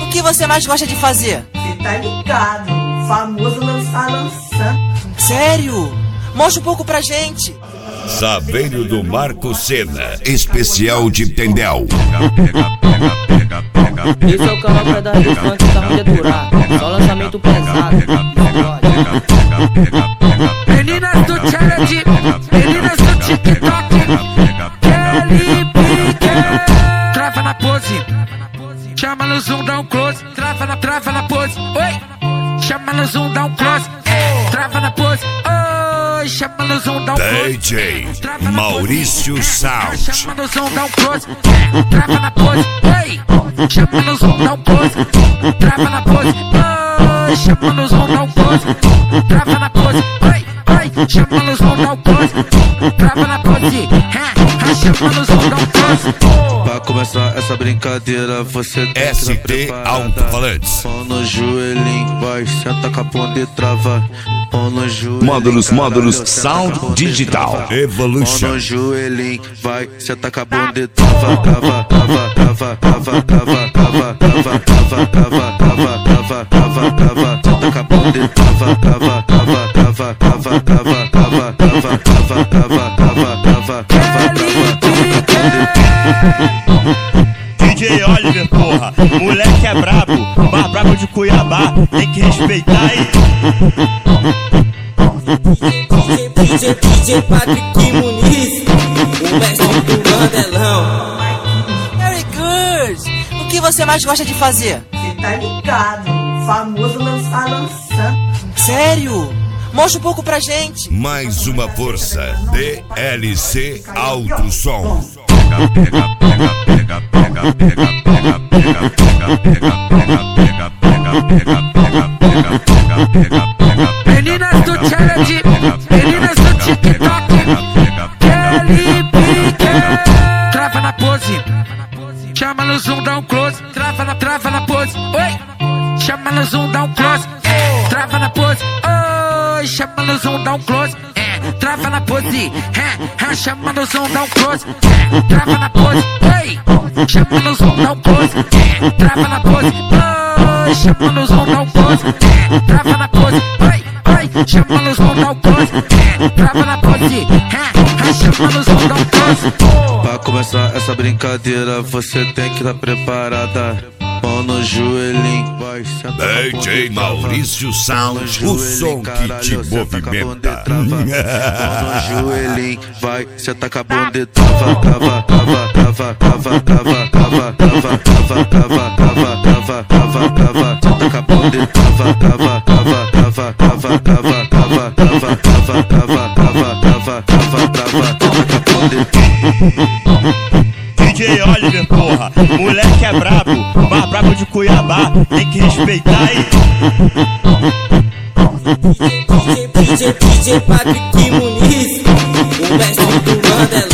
que você mais gosta de fazer? Cê tá ligado, o famoso lançando. Sério? Mostra um pouco pra gente. Saveiro do Marco Senna, especial de Tendel. Esse é o canal pra dar funk da onde durar. Só lançamento pesado. Meninas do challenge, meninas do TikTok, Kelly Pique. Trava na pose, chama no zoom, dá um close. Trava na pose, oi. Chama no zoom, dá um close. Trava na pose, oi. Chama no zoom, dá um close. DJ Maurício Sound. Chama no zoom, dá um close. Trava na pose, oi. Chama no zoom, dá um close. Trava na pose, oi. Chama no zoom, dá um close. Trava na pose, oi. Chama no zoom, dá um close. Trava na pose, chama no zoom, dá um close. Pra começar essa brincadeira, você tem que estar ST preparada. Alto-Falantes. Mão no joelhinho, vai, senta com a bunda e trava. Mão no joelhinho, Módulos caralho, Sound senta com a bunda e Digital. trava. Evolution. Mão no joelhinho, vai, senta com a bunda e trava. Trava, trava, trava, trava, trava, trava, trava, trava, trava, trava, trava, trava, trava. Senta com a bunda e trava, trava, trava, trava, trava, trava, trava, trava, trava, trava, trava, trava, DJ Oliver, porra, moleque é brabo, mais brabo de Cuiabá, tem que respeitar aí. DJ Patrick Muniz, o mestre do Mandelão. Very good! O que você mais gosta de fazer? Cê tá ligado, o famoso lançando. Sério? Mostra um pouco pra gente. Mais uma força. DLC Alto Som. Meninas do challenge, meninas do TikTok, Kelly Pique. Trava na pose, chama no zoom, dá um close. Trava na pose, oi. Chama no zoom, dá um close. Trava na pose, oi. Chama no zoom, dá um close. Trava na pose, chama no zoom, dá um close. Trava na pose, oi. Chama no zoom, dá um close. Trava na pose, oi. Chama no zoom, dá um close. Trava na pose, oi. Chama no zoom, dá um close. Trava na pose, chama no zoom, dá um close. Pra começar essa brincadeira, você tem que estar preparada. Mão no joelhinho, vai, senta com a bunda DJ e trava. Maurício Sound, o som que te movimenta. Mão no joelhinho, vai, senta com a bunda e trava. Trava, trava, trava, trava, trava, trava, trava, trava, trava, trava, trava, trava, trava. Senta com a bunda e trava, trava, trava, trava, trava, trava, trava, trava, trava, trava, trava, trava, trava, trava. Senta com a bunda e DJ Oliver, porra, moleque é brabo, mais brabo de Cuiabá, tem que respeitar aí. DJ Patrick Muniz, o mestre do Mandelão.